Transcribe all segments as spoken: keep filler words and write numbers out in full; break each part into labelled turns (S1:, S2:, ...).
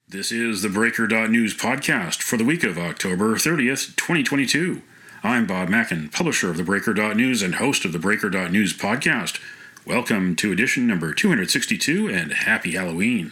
S1: This is the Breaker dot News podcast for the week of October thirtieth, twenty twenty-two. I'm Bob Mackin, publisher of the Breaker dot News and host of the Breaker dot News podcast. Welcome to edition number two hundred sixty-two and happy Halloween.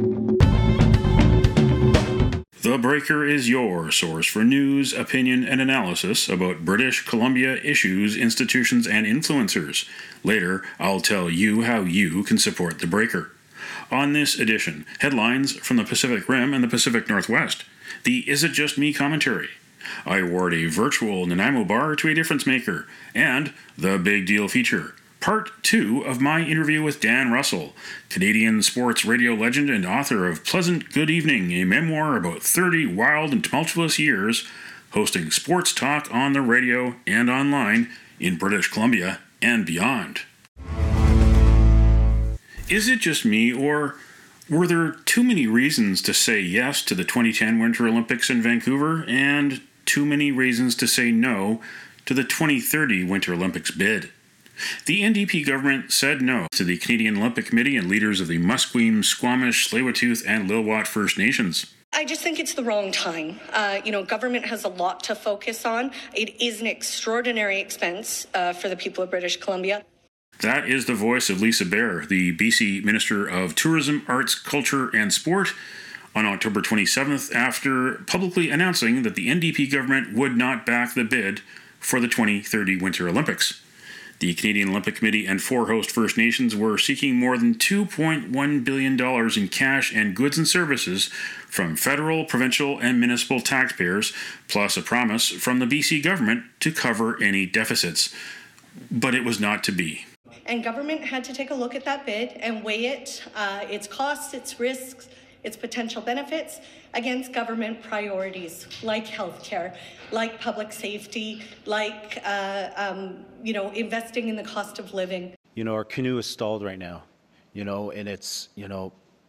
S1: The Breaker is your source for news, opinion, and analysis about British Columbia issues, institutions, and influencers. Later, I'll tell you how you can support The Breaker. On this edition, headlines from the Pacific Rim and the Pacific Northwest, the Is It Just Me commentary, I award a virtual Nanaimo bar to a difference maker, and the Big Deal feature, part two of my interview with Dan Russell, Canadian sports radio legend and author of Pleasant Good Evening, a memoir about thirty wild and tumultuous years, hosting sports talk on the radio and online in British Columbia and beyond. Is it just me, or were there too many reasons to say yes to the twenty ten Winter Olympics in Vancouver and too many reasons to say no to the twenty thirty Winter Olympics bid? The N D P government said no to the Canadian Olympic Committee and leaders of the Musqueam, Squamish, Tsleil-Waututh, and Lil'wat First Nations.
S2: I just think it's the wrong time. Uh, you know, government has a lot to focus on. It is an extraordinary expense uh, for the people of British Columbia.
S1: That is the voice of Lisa Bear, the B C Minister of Tourism, Arts, Culture and Sport, on October twenty-seventh, after publicly announcing that the N D P government would not back the bid for the twenty thirty Winter Olympics. The Canadian Olympic Committee and four host First Nations were seeking more than two point one billion dollars in cash and goods and services from federal, provincial, and municipal taxpayers, plus a promise from the B C government to cover any deficits. But it was not to be.
S2: And government had to take a look at that bid and weigh it, uh, its costs, its risks, its potential benefits against government priorities like healthcare, like public safety, like uh, um, you know, investing in the cost of living.
S3: You know, our canoe is stalled right now, you know, and it's, you know,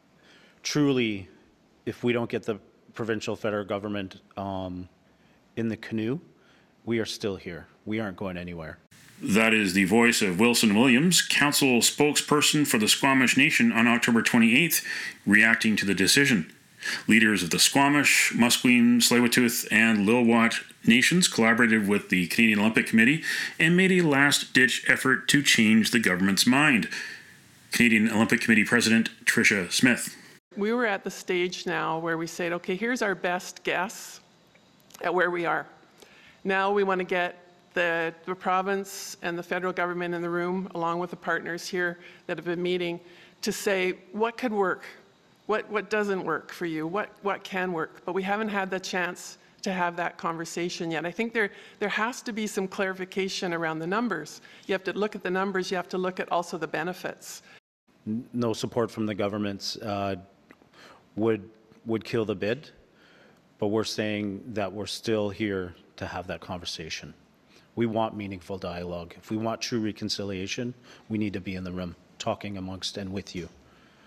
S3: truly, if we don't get the provincial federal government um, in the canoe, we are still here. We aren't going anywhere.
S1: That is the voice of Wilson Williams, council spokesperson for the Squamish Nation on October twenty-eighth, reacting to the decision. Leaders of the Squamish, Musqueam, Tsleil-Waututh, and Lil'wat nations collaborated with the Canadian Olympic Committee and made a last-ditch effort to change the government's mind. Canadian Olympic Committee President Tricia Smith.
S4: We were at the stage now where we said, okay, here's our best guess at where we are. Now we want to get The, the province and the federal government in the room, along with the partners here that have been meeting, to say what could work, what, what doesn't work for you, what, what can work. But we haven't had the chance to have that conversation yet. I think there, there has to be some clarification around the numbers. You have to look at the numbers, you have to look at also the benefits.
S3: No support from the governments uh, would, would kill the bid, but we're saying that we're still here to have that conversation. We want meaningful dialogue. If we want true reconciliation, we need to be in the room talking amongst and with you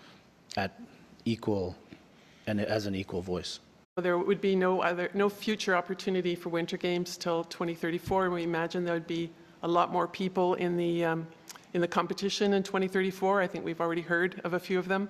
S3: at equal and as an equal voice.
S4: There would be no other, no future opportunity for Winter Games till twenty thirty-four. And we imagine there would be a lot more people in the um, in the competition in twenty thirty-four. I think we've already heard of a few of them.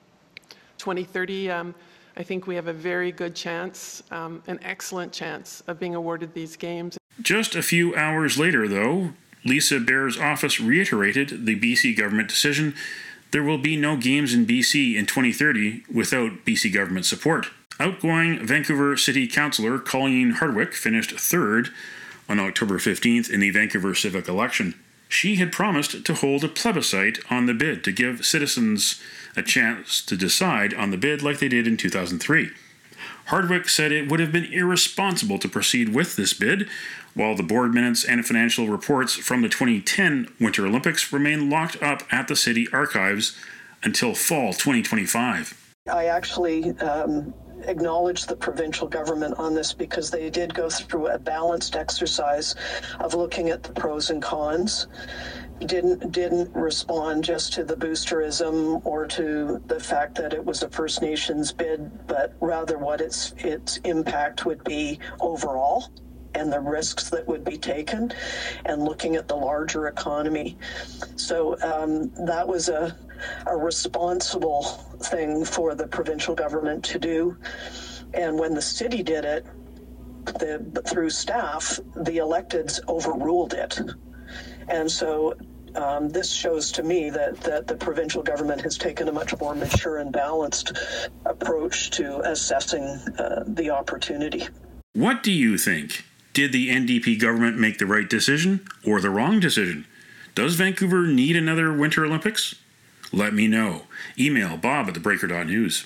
S4: twenty thirty, um, I think we have a very good chance, um, an excellent chance of being awarded these games.
S1: Just a few hours later, though, Lisa Bear's office reiterated the B C government decision. There will be no games in B C in twenty thirty without B C government support. Outgoing Vancouver City Councillor Colleen Hardwick finished third on October fifteenth in the Vancouver civic election. She had promised to hold a plebiscite on the bid to give citizens a chance to decide on the bid like they did in two thousand three. Hardwick said it would have been irresponsible to proceed with this bid, while the board minutes and financial reports from the twenty ten Winter Olympics remain locked up at the city archives until fall twenty twenty-five.
S5: I actually um, acknowledge the provincial government on this because they did go through a balanced exercise of looking at the pros and cons. Didn't didn't respond just to the boosterism or to the fact that it was a First Nations bid, but rather what its its impact would be overall and the risks that would be taken, and looking at the larger economy. So um, that was a a responsible thing for the provincial government to do. And when the city did it, the, through staff, the electeds overruled it. And so um, this shows to me that, that the provincial government has taken a much more mature and balanced approach to assessing uh, the opportunity.
S1: What do you think? Did the N D P government make the right decision or the wrong decision? Does Vancouver need another Winter Olympics? Let me know. Email bob at the breaker dot news.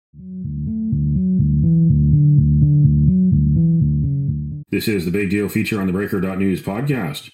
S1: This is the Big Deal feature on the breaker dot news podcast.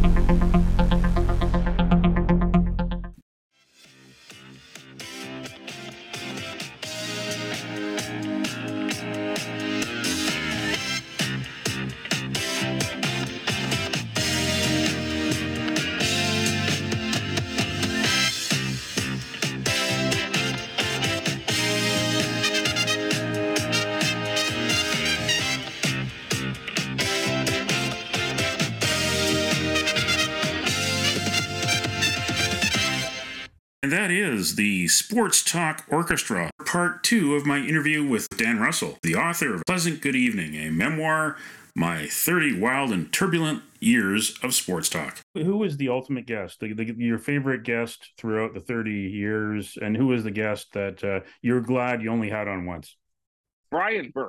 S1: And that is the Sports Talk Orchestra, part two of my interview with Dan Russell, the author of Pleasant Good Evening, a memoir, My thirty Wild and Turbulent Years of Sports Talk. Who was the ultimate guest, the, the, your favorite guest throughout the thirty years, and who was the guest that uh, you're glad you only had on once?
S6: Brian Burke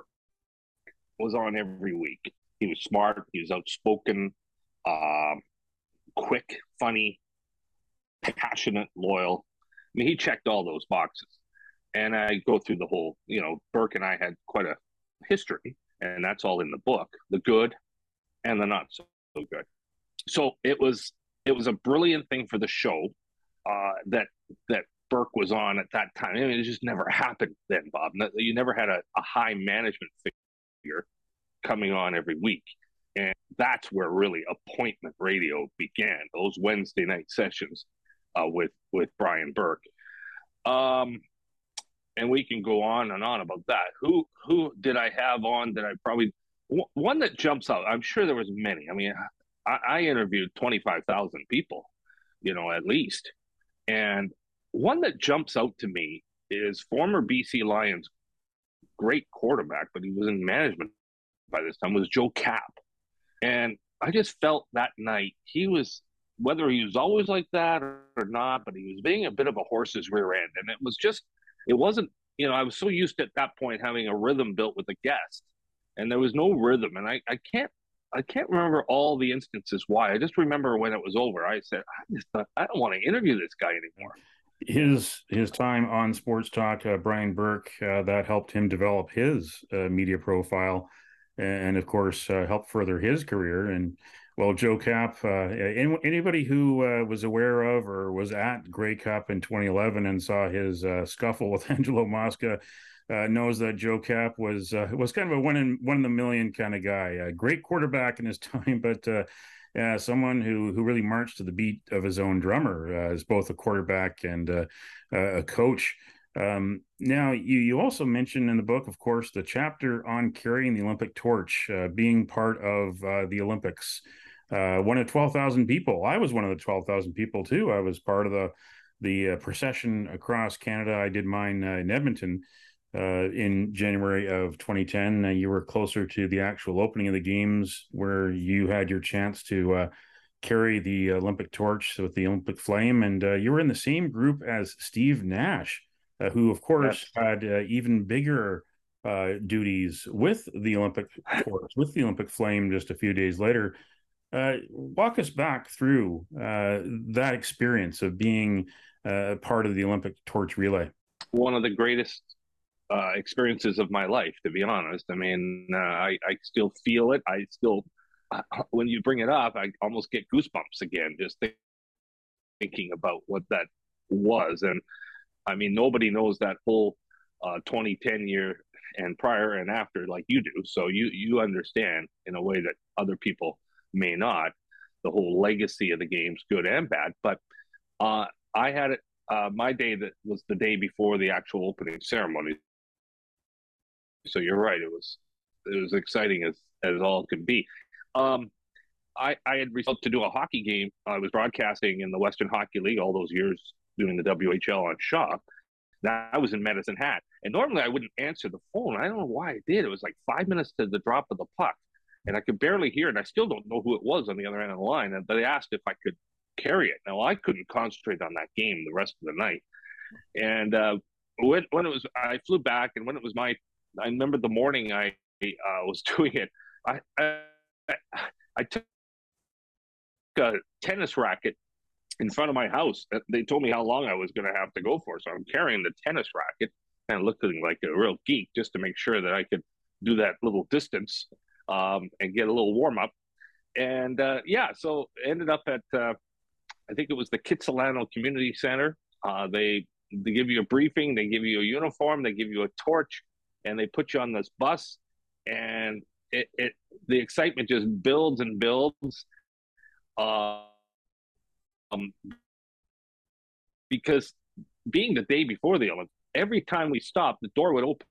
S6: was on every week. He was smart, he was outspoken, uh, quick, funny, passionate, loyal. I mean, he checked all those boxes. And I go through the whole, you know, Burke and I had quite a history, and that's all in the book, the good and the not so good. So it was it was a brilliant thing for the show uh, that that Burke was on at that time. I mean, it just never happened then, Bob. You never had a, a high management figure coming on every week. And that's where really appointment radio began, those Wednesday night sessions uh, with, with Brian Burke. Um, and we can go on and on about that. Who who did I have on that I probably... One that jumps out, I'm sure there was many. I mean, I, I interviewed twenty-five thousand people, you know, at least. And one that jumps out to me is former B C Lions great quarterback, but he was in management by this time, was Joe Kapp. And I just felt that night he was, whether he was always like that or, or not, but he was being a bit of a horse's rear end. And it was just, it wasn't, you know, I was so used to at that point having a rhythm built with a guest, and there was no rhythm. And I, I can't, I can't remember all the instances why. I just remember when it was over, I said, I just thought, I don't want to interview this guy anymore.
S1: His his time on Sports Talk, uh, Brian Burke, uh, that helped him develop his uh, media profile, and of course uh, helped further his career. And well, Joe Kapp, uh, anybody who uh, was aware of or was at Grey Cup in twenty eleven and saw his uh, scuffle with Angelo Mosca uh, knows that Joe Kapp was uh, was kind of a one in one in a million kind of guy. A great quarterback in his time, but uh, yeah, someone who who really marched to the beat of his own drummer uh, as both a quarterback and uh, a coach. Um, now, you, you also mentioned in the book, of course, the chapter on carrying the Olympic torch, uh, being part of uh, the Olympics. Uh, one of twelve thousand people. I was one of the twelve thousand people, too. I was part of the, the uh, procession across Canada. I did mine uh, in Edmonton uh, in January of twenty ten. Uh, you were closer to the actual opening of the games where you had your chance to uh, carry the Olympic torch with the Olympic flame. And uh, you were in the same group as Steve Nash, Uh, who, of course, yes. had uh, even bigger uh, duties with the Olympic torch, with the Olympic flame just a few days later. Uh, walk us back through uh, that experience of being uh, part of the Olympic torch relay.
S6: One of the greatest uh, experiences of my life, to be honest. I mean, uh, I, I still feel it. I still, uh, when you bring it up, I almost get goosebumps again, just think, thinking about what that was. And I mean, nobody knows that whole uh, twenty ten year and prior and after like you do. So you you understand in a way that other people may not, the whole legacy of the games, good and bad. But uh, I had it, uh, my day that was the day before the actual opening ceremony. So you're right. It was it was exciting as, as all could be. Um, I, I had reached out to do a hockey game. I was broadcasting in the Western Hockey League all those years doing the W H L on Shaw. Now I was in Medicine Hat, and normally I wouldn't answer the phone. I don't know why I did. It was like five minutes to the drop of the puck, and I could barely hear it. And I still don't know who it was on the other end of the line. And they asked if I could carry it. Now I couldn't concentrate on that game the rest of the night. And uh, when when it was, I flew back, and when it was my, I remember the morning I uh, was doing it. I I, I took a tennis racket in front of my house. They told me how long I was going to have to go for, so I'm carrying the tennis racket and looking like a real geek just to make sure that I could do that little distance um, and get a little warm up. And uh, yeah, so ended up at uh, I think it was the Kitsilano Community Center. Uh, they they give you a briefing, they give you a uniform, they give you a torch, and they put you on this bus. And it, it the excitement just builds and builds. Uh, um, because being the day before the Olympics, every time we stopped, the door would open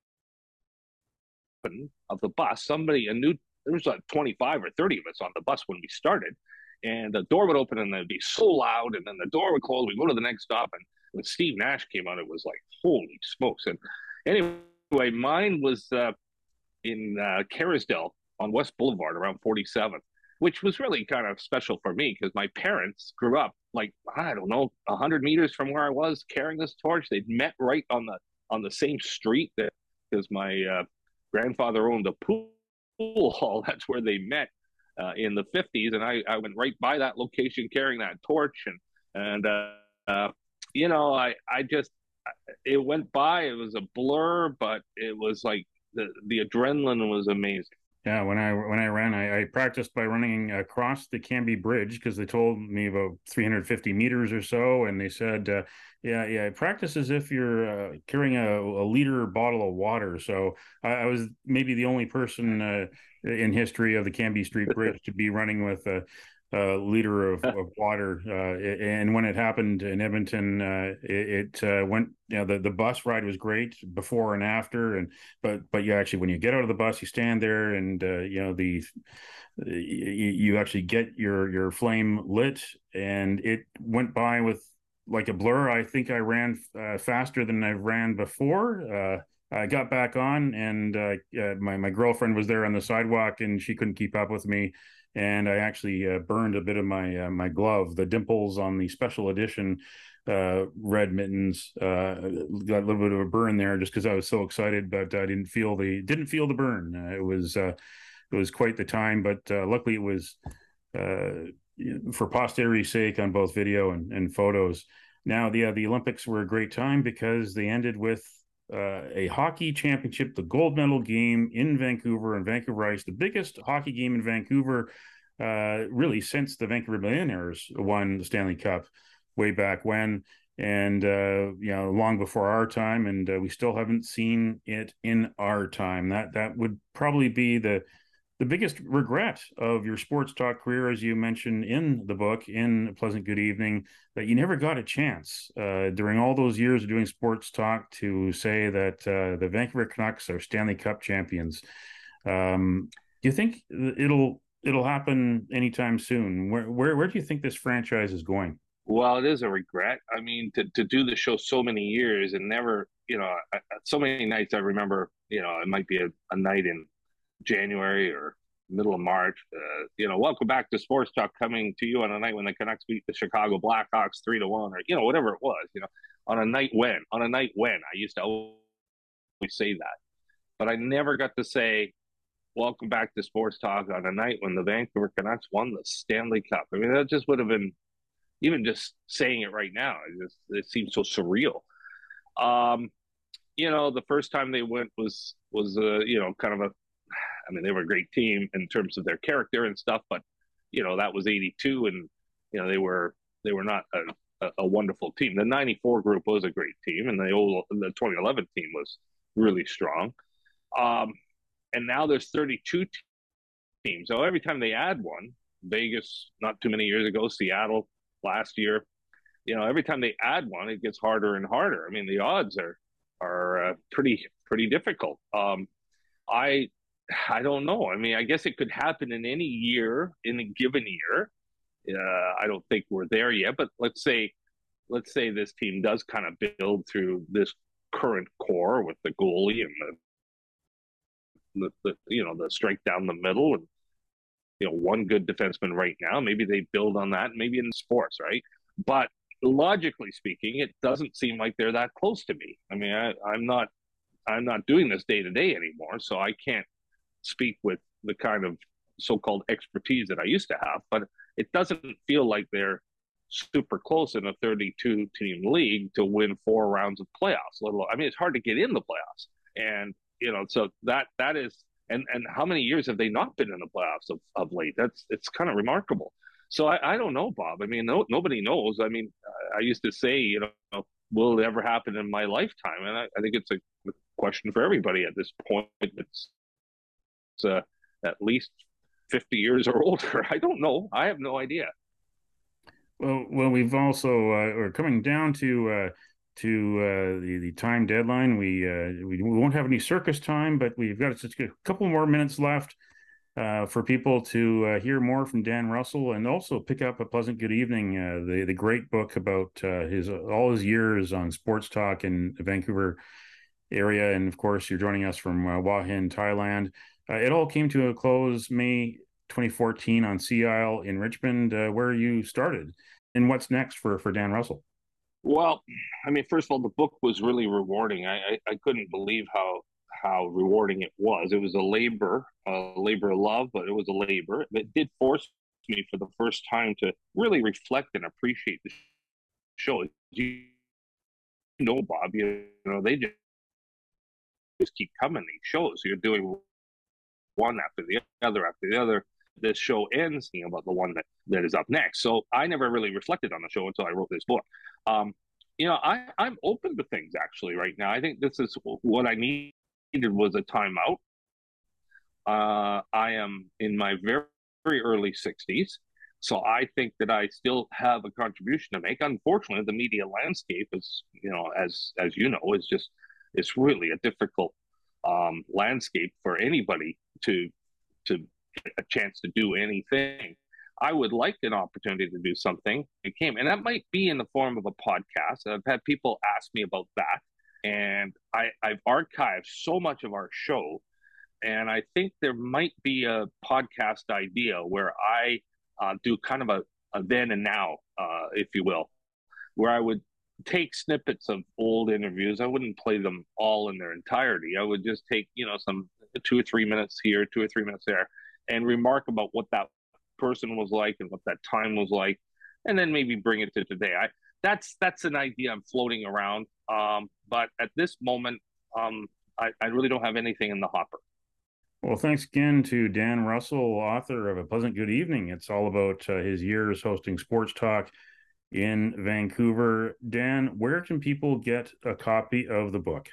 S6: of the bus. Somebody, a new, there was like twenty-five or thirty of us on the bus when we started, and the door would open and it'd be so loud, and then the door would close. We go to the next stop, and when Steve Nash came out, it was like, holy smokes. And anyway, mine was uh, in uh, Kerrisdale on West Boulevard around forty-seventh, which was really kind of special for me because my parents grew up like, I don't know, a hundred meters from where I was carrying this torch. They'd met right on the on the same street that because my uh, grandfather owned a pool, pool hall. That's where they met uh, in the fifties. And I, I went right by that location carrying that torch. And, and uh, uh, you know, I, I just, it went by. It was a blur, but it was like the, the adrenaline was amazing.
S1: Yeah, when I when I ran, I, I practiced by running across the Cambie Bridge because they told me about three hundred fifty meters or so, and they said, uh, "Yeah, yeah, practice as if you're uh, carrying a, a liter bottle of water." So I, I was maybe the only person uh, in history of the Cambie Street Bridge to be running with a, a liter of, of water. Uh, and when it happened in Edmonton, uh, it, it uh, went. You know, the, the bus ride was great before and after, and but but you actually when you get out of the bus, you stand there, and uh, you know the you, you actually get your your flame lit, and it went by with like a blur. I think I ran uh, faster than I ran before. Uh, I got back on, and uh, uh, my my girlfriend was there on the sidewalk, and she couldn't keep up with me. And I actually uh, burned a bit of my uh, my glove. The dimples on the special edition uh, red mittens uh, got a little bit of a burn there, just because I was so excited, but I didn't feel the didn't feel the burn. Uh, it was uh, it was quite the time, but uh, luckily it was uh, for posterity's sake on both video and, and photos. Now, the uh, the Olympics were a great time because they ended with uh, a hockey championship, the gold medal game in Vancouver and Vancouver Ice, the biggest hockey game in Vancouver, uh, really since the Vancouver Millionaires won the Stanley Cup way back when, and uh, you know, long before our time, and uh, we still haven't seen it in our time. That that would probably be the the biggest regret of your sports talk career, as you mentioned in the book, in Pleasant Good Evening, that you never got a chance uh, during all those years of doing sports talk to say that uh, the Vancouver Canucks are Stanley Cup champions. Um, do you think it'll it'll happen anytime soon? Where where where do you think this franchise is going?
S6: Well, it is a regret. I mean, to, to do the show so many years and never, you know, so many nights I remember, you know, it might be a, a night in January or middle of March, uh, you know, welcome back to Sports Talk, coming to you on a night when the Canucks beat the Chicago Blackhawks three to one, or, you know, whatever it was, you know, on a night when, on a night when. I used to always say that. But I never got to say, welcome back to Sports Talk on a night when the Vancouver Canucks won the Stanley Cup. I mean, that just would have been, even just saying it right now, it just it seems so surreal. Um, you know, the first time they went was was uh, you know, kind of a, I mean, they were a great team in terms of their character and stuff, but you know, that was eighty-two, and you know, they were they were not a, a, a wonderful team. The ninety-four group was a great team, and the old the twenty eleven team was really strong. Um, and now there's thirty-two teams. So every time they add one, Vegas not too many years ago, Seattle last year, you know, every time they add one, it gets harder and harder. I mean, the odds are are uh, pretty pretty difficult. Um, I I don't know. I mean, I guess it could happen in any year, in a given year. Uh, I don't think we're there yet, but let's say let's say this team does kind of build through this current core with the goalie and the, the, the you know, the strike down the middle and, you know, one good defenseman right now. Maybe they build on that, maybe in sports, right? But logically speaking, it doesn't seem like they're that close to me. I mean, I, I'm not, I'm not doing this day to day anymore, so I can't speak with the kind of so-called expertise that I used to have. But it doesn't feel like they're super close in a thirty-two team league to win four rounds of playoffs. Let alone, I mean, it's hard to get in the playoffs, and you know, so that that is. And and how many years have they not been in the playoffs of, of late? That's it's kind of remarkable. So I, I don't know, Bob. I mean, no, nobody knows. I mean, I used to say, you know, will it ever happen in my lifetime? And I, I think it's a question for everybody at this point. It's, it's uh, at least fifty years or older. I don't know. I have no idea.
S1: Well, well, we've also uh, we're coming down to. Uh... to uh, the, the time deadline. We, uh, we we won't have any circus time, but we've got just a couple more minutes left uh, for people to uh, hear more from Dan Russell and also pick up A Pleasant Good Evening, uh, the, the great book about uh, his all his years on sports talk in the Vancouver area. And of course, you're joining us from uh, Hua Hin, Thailand. Uh, it all came to a close May twenty fourteen on Sea Isle in Richmond, uh, where you started. And what's next for, for Dan Russell?
S6: Well, I mean, first of all, the book was really rewarding. I, I, I couldn't believe how how rewarding it was. It was a labor, a labor of love, but it was a labor. It did force me for the first time to really reflect and appreciate the show. You know, Bob, you know, they just, just keep coming, these shows. You're doing one after the other after the other. This show ends you know, about the one that, that is up next. So I never really reflected on the show until I wrote this book. Um, you know, I, I'm open to things actually right now. I think this is what I needed was a timeout. Uh, I am in my very, very early sixties. So I think that I still have a contribution to make. Unfortunately, the media landscape is, you know, as, as you know, is just, it's really a difficult um, landscape for anybody to, to, a chance to do anything. I would like an opportunity to do something. It came, and that might be in the form of a podcast. I've had people ask me about that, and I, I've archived so much of our show, and I think there might be a podcast idea where I uh, do kind of a, a then and now, uh, if you will, where I would take snippets of old interviews. I wouldn't play them all in their entirety. I would just take, you know, some two or three minutes here, two or three minutes there, and remark about what that person was like and what that time was like, and then maybe bring it to today. I that's that's an idea I'm floating around. Um, but at this moment, um, I, I really don't have anything in the hopper.
S1: Well, thanks again to Dan Russell, author of A Pleasant Good Evening. It's all about uh, his years hosting sports talk in Vancouver. Dan, where can people get a copy of the book?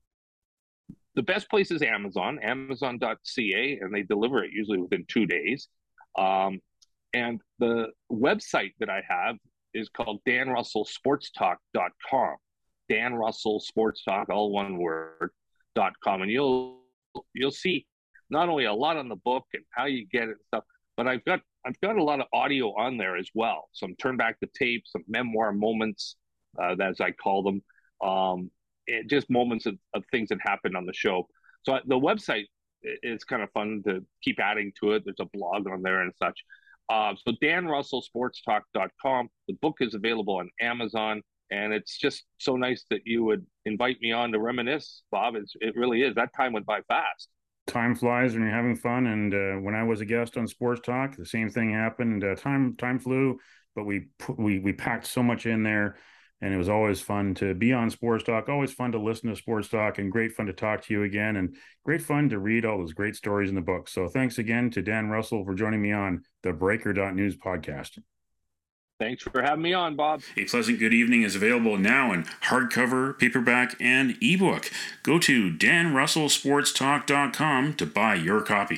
S6: The best place is Amazon, amazon dot c a, and they deliver it usually within two days. Um, and the website that I have is called dan russell sports talk dot com. Dan Russell Sports Talk, all one word, dot com. And you'll you'll see not only a lot on the book and how you get it and stuff, but I've got I've got a lot of audio on there as well. Some turn back the tape, some memoir moments, uh, as I call them. Um, It, just moments of, of things that happened on the show. So the website is kind of fun to keep adding to it. There's a blog on there and such. Uh, so dan russell sports talk dot com. The book is available on Amazon, and it's just so nice that you would invite me on to reminisce, Bob. It's, it really is. That time went by fast.
S1: Time flies when you're having fun, and uh, when I was a guest on Sports Talk, the same thing happened. Uh, time time flew, but we put, we we packed so much in there. And it was always fun to be on Sports Talk, always fun to listen to Sports Talk, and great fun to talk to you again, and great fun to read all those great stories in the book. So thanks again to Dan Russell for joining me on the Breaker dot news podcast.
S6: Thanks for having me on, Bob.
S1: A Pleasant Good Evening is available now in hardcover, paperback, and ebook. Go to dan russell sports talk dot com to buy your copy.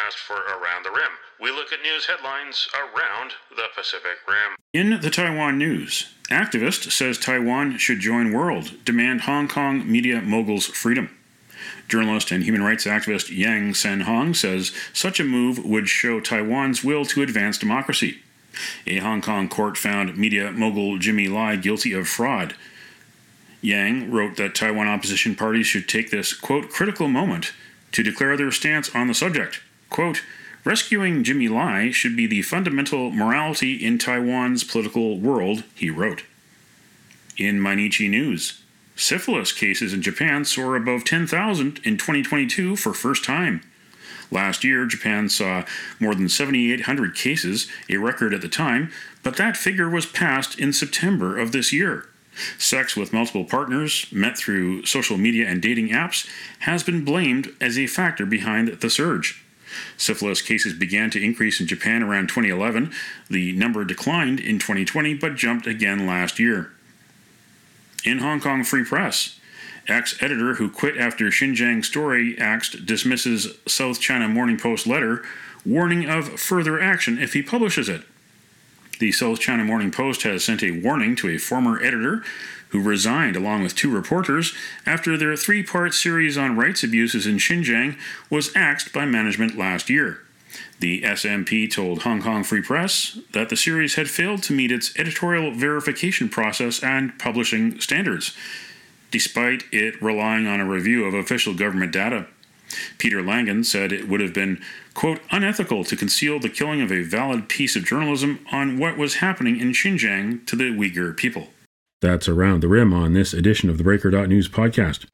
S1: podcast for Around the Rim. We look at news headlines around the Pacific Rim. In the Taiwan news, activist says Taiwan should join world, demand Hong Kong media mogul's freedom. Journalist and human rights activist Yang Sen-hong says such a move would show Taiwan's will to advance democracy. A Hong Kong court found media mogul Jimmy Lai guilty of fraud. Yang wrote that Taiwan opposition parties should take this, quote, critical moment to declare their stance on the subject. Quote, rescuing Jimmy Lai should be the fundamental morality in Taiwan's political world, he wrote. In Mainichi News, syphilis cases in Japan soar above ten thousand in twenty twenty-two for first time. Last year, Japan saw more than seventy-eight hundred cases, a record at the time, but that figure was passed in September of this year. Sex with multiple partners, met through social media and dating apps, has been blamed as a factor behind the surge. Syphilis cases began to increase in Japan around twenty eleven. The number declined in twenty twenty, but jumped again last year. In Hong Kong Free Press, ex-editor who quit after Xinjiang story axed dismisses South China Morning Post letter warning of further action if he publishes it. The South China Morning Post has sent a warning to a former editor who resigned along with two reporters after their three-part series on rights abuses in Xinjiang was axed by management last year. The S M P told Hong Kong Free Press that the series had failed to meet its editorial verification process and publishing standards, despite it relying on a review of official government data. Peter Langan said it would have been, quote, unethical to conceal the killing of a valid piece of journalism on what was happening in Xinjiang to the Uyghur people. That's Around the Rim on this edition of the Breaker dot News podcast.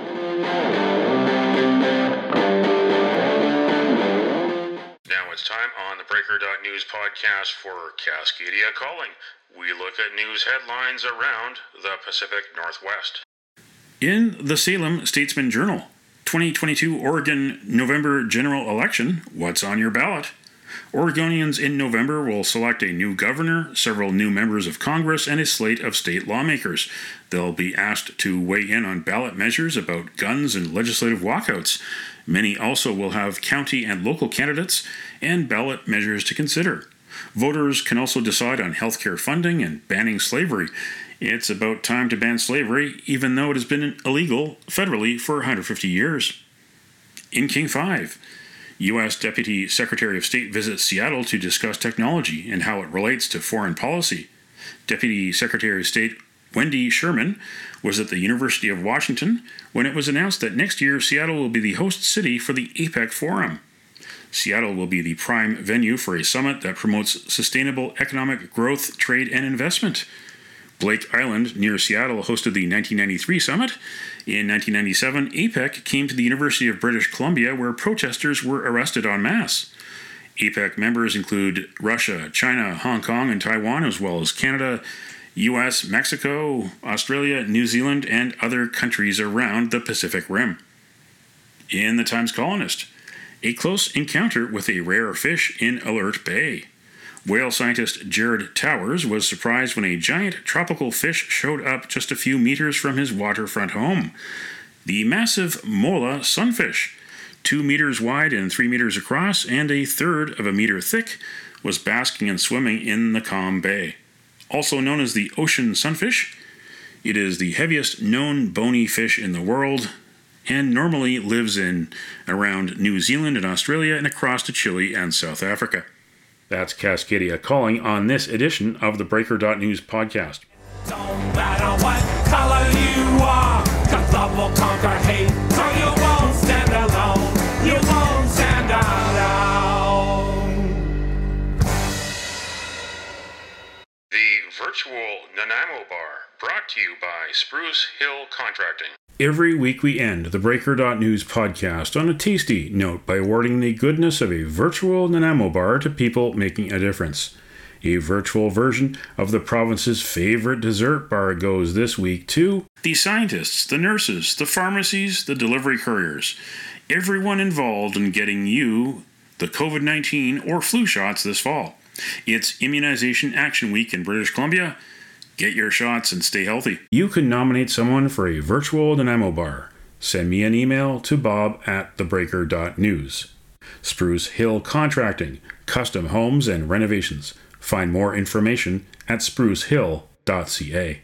S1: Now it's time on the Breaker dot News podcast for Cascadia Calling. We look at news headlines around the Pacific Northwest. In the Salem Statesman Journal, twenty twenty-two Oregon November general election, what's on your ballot? Oregonians in November will select a new governor, several new members of Congress, and a slate of state lawmakers. They'll be asked to weigh in on ballot measures about guns and legislative walkouts. Many also will have county and local candidates and ballot measures to consider. Voters can also decide on health care funding and banning slavery. It's about time to ban slavery, even though it has been illegal federally for one hundred fifty years. In King five, U S Deputy Secretary of State visits Seattle to discuss technology and how it relates to foreign policy. Deputy Secretary of State Wendy Sherman was at the University of Washington when it was announced that next year Seattle will be the host city for the APEC Forum. Seattle will be the prime venue for a summit that promotes sustainable economic growth, trade, and investment. Blake Island, near Seattle, hosted the nineteen ninety-three summit. In nineteen ninety-seven, APEC came to the University of British Columbia, where protesters were arrested en masse. APEC members include Russia, China, Hong Kong, and Taiwan, as well as Canada, U S, Mexico, Australia, New Zealand, and other countries around the Pacific Rim. In the Times Colonist, a close encounter with a rare fish in Alert Bay. Whale scientist Jared Towers was surprised when a giant tropical fish showed up just a few meters from his waterfront home. The massive mola sunfish, two meters wide and three meters across and a third of a meter thick, was basking and swimming in the calm bay. Also known as the ocean sunfish, it is the heaviest known bony fish in the world and normally lives in around New Zealand and Australia and across to Chile and South Africa. That's Cascadia Calling on this edition of the Breaker dot News podcast.
S7: Don't matter what color you are, 'cause love will conquer hate, so you won't stand alone, you won't stand alone.
S1: The virtual Nanaimo Bar, brought to you by Spruce Hill Contracting. Every week we end the Breaker dot News podcast on a tasty note by awarding the goodness of a virtual Nanaimo bar to people making a difference. A virtual version of the province's favorite dessert bar goes this week to the scientists, the nurses, the pharmacies, the delivery couriers, everyone involved in getting you the covid nineteen or flu shots this fall. It's Immunization Action Week in British Columbia. Get your shots and stay healthy. You can nominate someone for a virtual Nanaimo bar. Send me an email to bob at the breaker dot news. Spruce Hill Contracting, custom homes and renovations. Find more information at spruce hill dot c a.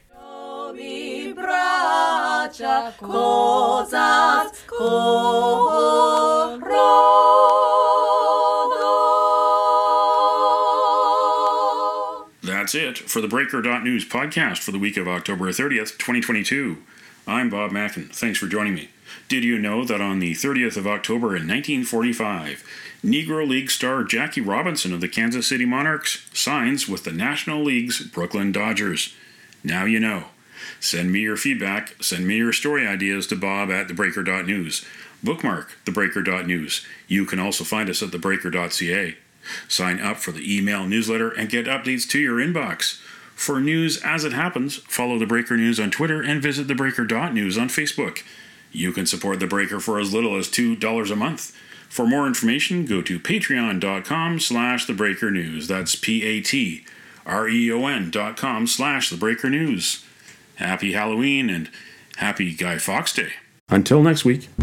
S1: That's it for the Breaker dot News podcast for the week of October thirtieth, twenty twenty-two. I'm Bob Mackin. Thanks for joining me. Did you know that on the thirtieth of October in nineteen forty-five, Negro League star Jackie Robinson of the Kansas City Monarchs signs with the National League's Brooklyn Dodgers? Now you know. Send me your feedback, send me your story ideas to Bob at the Breaker dot News. Bookmark the Breaker dot News. You can also find us at the Breaker dot c a. Sign up for the email newsletter and get updates to your inbox. For news as it happens, follow The Breaker News on Twitter and visit the Breaker dot News on Facebook. You can support The Breaker for as little as two dollars a month. For more information, go to patreon dot com slash The Breaker News. That's P-A-T-R-E-O-N dot com slash The Breaker News. Happy Halloween and happy Guy Fawkes Day. Until next week.